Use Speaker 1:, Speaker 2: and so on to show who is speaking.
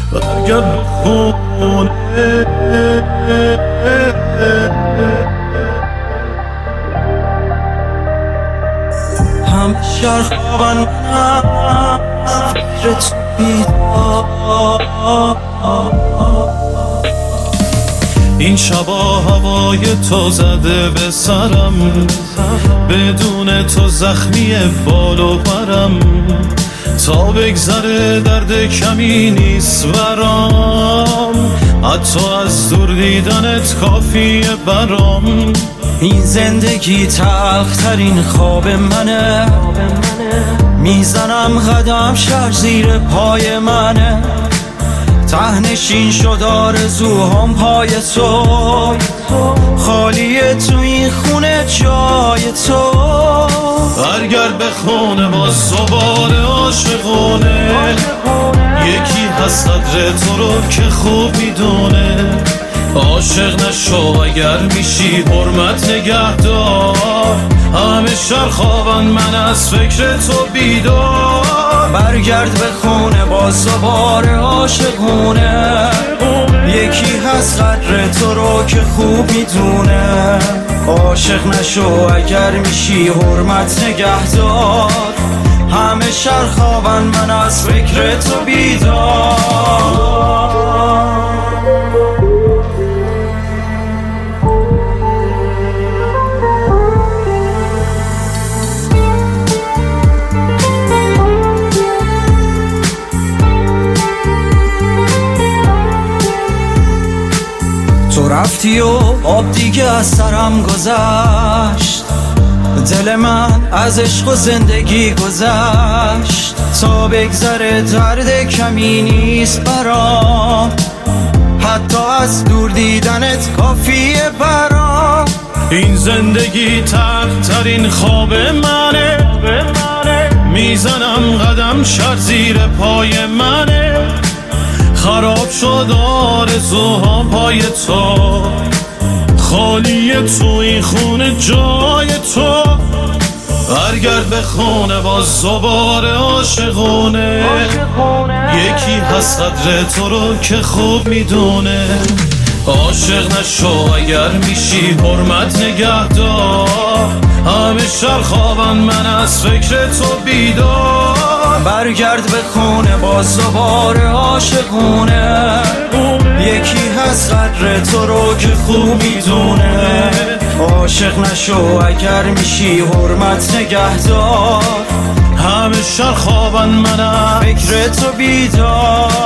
Speaker 1: برگرد به خونه.
Speaker 2: هم شهر خوابن منم فکر تو بیدار.
Speaker 1: این شبا هوای تو زده به سرم، بدون تو زخمی بال و پرم. تا بگذره درد کمی نیست برام، حتی از دور دیدنت کافیه برام.
Speaker 2: این زندگی تلخترین خواب منه، میزنم قدم شهر زیر پای منه. تهنشین شد آرزوهام پای تو، خالیه تو این خونه جای تو.
Speaker 1: برگرد به خونه باز دوباره عاشقونه، یکی هست قدر تو رو که خوب میدونه. عاشق نشو اگر میشی حرمت نگهدار، همه شهر خوابن من از فکر تو بیدار.
Speaker 2: برگرد به خونه باز دوباره عاشقونه، یکی هست قدر تو رو که خوب میدونه. عاشق نشو اگر میشی حرمت نگهدار، همه شهر خوابن من از فکر تو بیدار. تو رفتی و آب دیگه از سرم گذشت، دل من از عشق و زندگی گذشت. تا بگذره درد کمی نیست برام، حتی از دور دیدنت کافیه برام.
Speaker 1: این زندگی تلخترین خواب منه، میزنم قدم شهر زیر پای منه. خراب شد آرزوهام پای تو، خالیه تو این خونه جای تو. برگرد به خونه باز دوباره عاشقونه، یکی هست قدر تو رو که خوب میدونه. عاشق نشو اگر میشی حرمت نگهدار، همه شهر خوابن من از فکر تو بیدار.
Speaker 2: برگرد به خونه باز دوباره عاشقونه، یکی هست قدر تو رو که خوب میدونه. عاشق نشو اگر میشی حرمت نگهدار،
Speaker 1: همه شهر خوابن من از
Speaker 2: فکر تو بیدار.